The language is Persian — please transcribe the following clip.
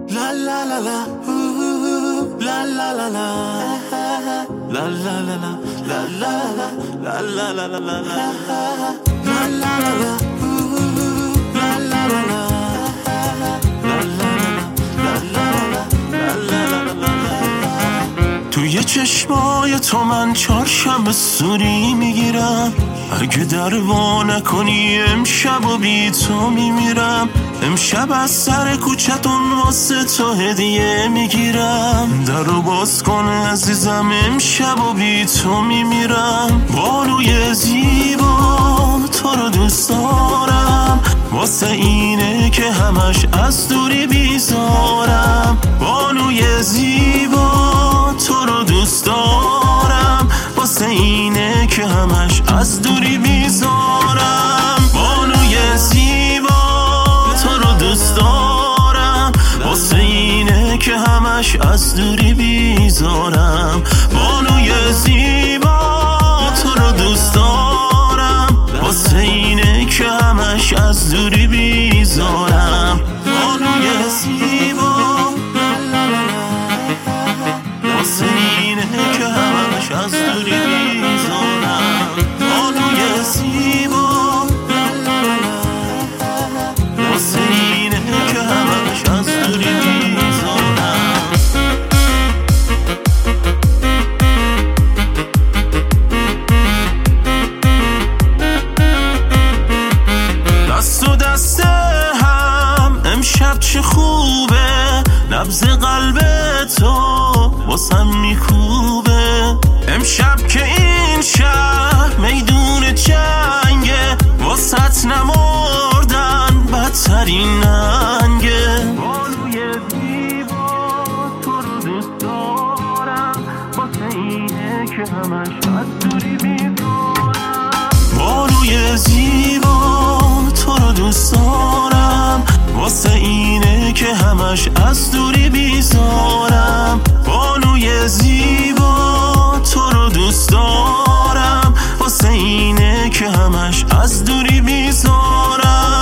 La la la la, la la la la, la la la la, la la la la, la la la la, la la la la, la la la la, la la la la, la la la la, la la la la, la la la la la, la la la la la, la la la la la, la la la la la, la la la la la, la la la la la, la la la la la, la la la la la, la la la la la, la la la la la, la la la la la, la la la la la, la la la la la, la la la la la, la la la la la, la la la la la, توی چشمای تو من چهارشنبه سوری میگیرم. اگه در وا نکنی امشب و بی تو میمیرم. امشب از سر کوچتون واسه تو هدیه میگیرم. درو باز کن عزیزم امشب و بی تو میمیرم. بانوی زیبا تو رو دوست دارم، واسه اینه که همش از دوری بیزارم. بانوی زیبا تو رو دوست دارم، واسه اینه که همش از دوری بیزارم. بانوی زیبا تو رو دوست دارم، واسه اینه که همش از دوری بیزارم. بانوی زیبا تو رو دوست دارم، واسه اینه که همش از دوری بیزارم. بانوی زیبا واسه اینه که همش از دوری بیزارم. بانوی زیبا واسه اینه که همش از دوری بیزارم. دست و دست هم امشب چه خوبه، نبض قلب تو واسم میکوبه. امشب که این شهر میدون جنگه، واسط نمردن بدترین ننگه. بانوی زیبا تو رو دوست دارم، واسه اینه که همش از دوری بیزارم. بانوی زیبا تو رو دوست دارم، واسه اینه که همش از دوری بیزارم. بانوی زیبا تو رو دوست دارم، واسه اینه که همش از دوری بیزارم.